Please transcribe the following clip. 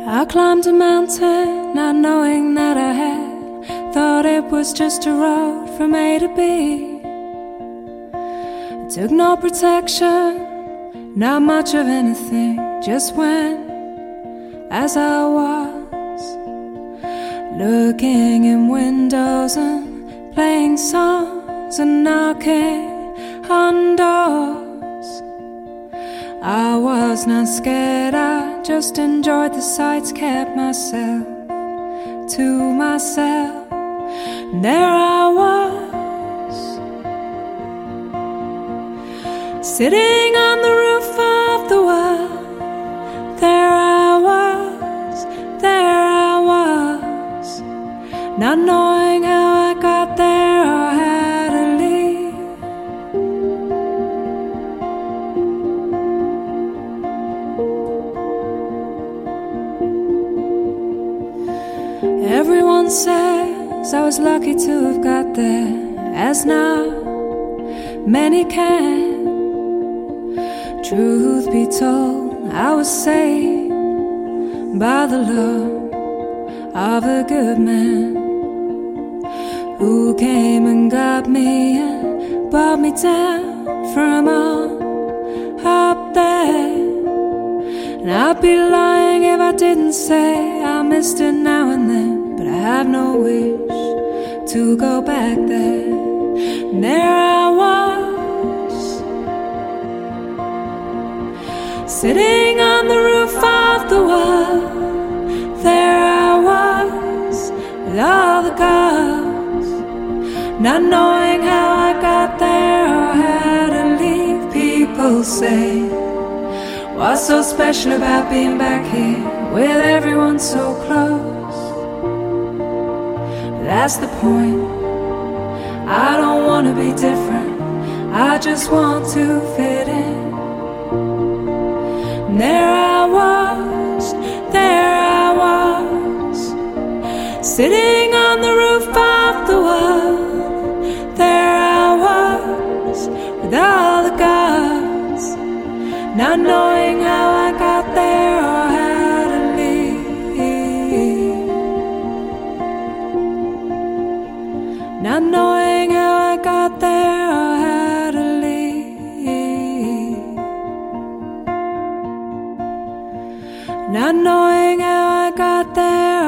I climbed a mountain, not knowing that I had thought it was just a road from A to B. I took no protection, not much of anything, just went as I was, looking in windows and playing songs and knocking on doors. I was not scared, I just enjoyed the sights, kept myself to myself. And there I was, sitting on the roof of the world. There I was, not knowing how I got there or how to leave. Everyone says I was lucky to have got there, as not many can. Truth be told, I was saved by the love of a good man who came and got me and brought me down from up there. And I'd be lying if I didn't say I missed it now and then, but I have no wish to go back there. And there I was, sitting on the roof of the world. There I was, with all the girls, not knowing how I got there or how to leave. People say, what's so special about being back here with everyone so close? But that's the point. I don't want to be different, I just want to fit in. And there I was, sitting on the roof of the world. There I was, with all the girls, not knowing how I got there or how to leave. Not knowing how I got there or how to leave. Not knowing how I got there